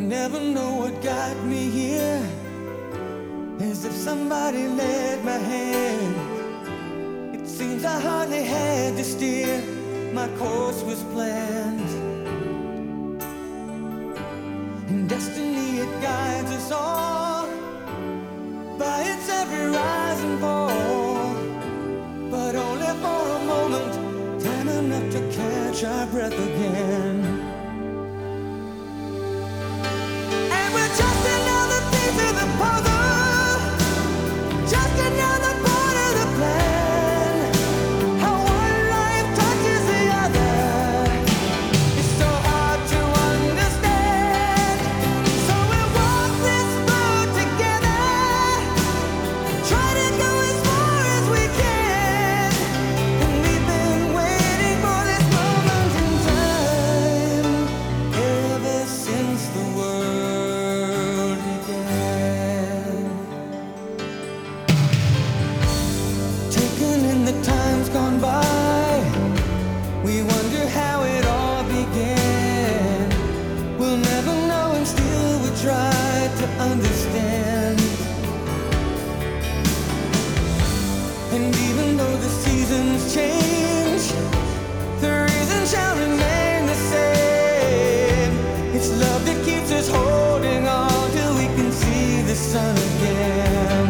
never know what got me here. As if somebody led my hand. It seems I hardly had to steer. My course was planned. And destiny, it guides us all by its every rise and fall. But only for a moment, time enough to catch our breath again. And we're just another piece of the puzzle, just another part of the plan. How one life touches the other is so hard to understand. So we walk this road together, try to go as far as we can. And we've been waiting for this moment in time ever since the world began. Taken in the times gone by, we wonder how it all began. We'll never know, and still we try to understand. And even though the seasons change, the reason shall remain the same. It's love that keeps us holding on till we can see the sun again.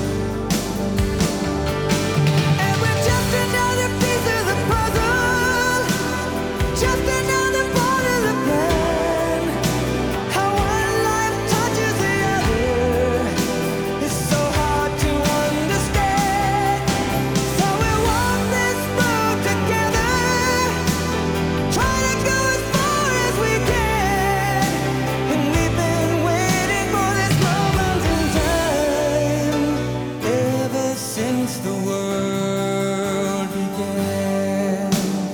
And we're just another piece of the puzzle, just another part of the plan. How one life touches the other is so hard to understand. So we walk this road together, try to go as far as we can. And we've been waiting for this moment in time ever since the world began.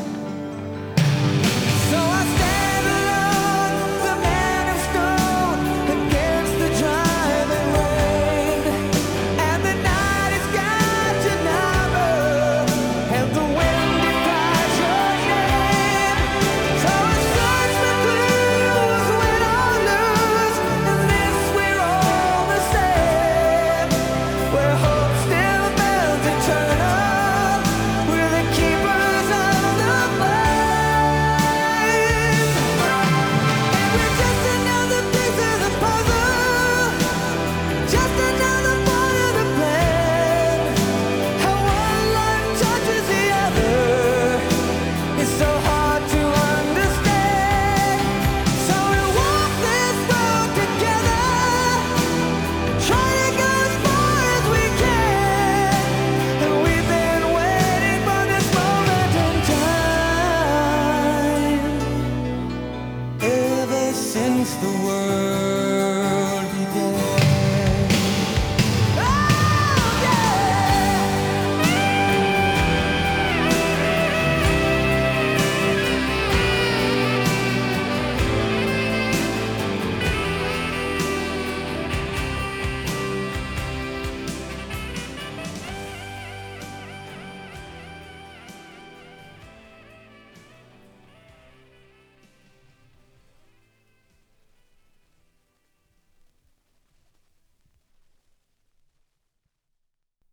So I stand alone, the man of stone, against the driving rain. And the night has got to number, and the wind decries your name. So I search for clues, win or lose. In this we're all the same. Where hope still builds eternal, we're the keepers of the flame. And we're just another piece of the puzzle, just another part of the plan. How one life touches the other is so hard to understand. So we walk this road together, try to go as far as we can. And we've been waiting for this moment in time ever since the world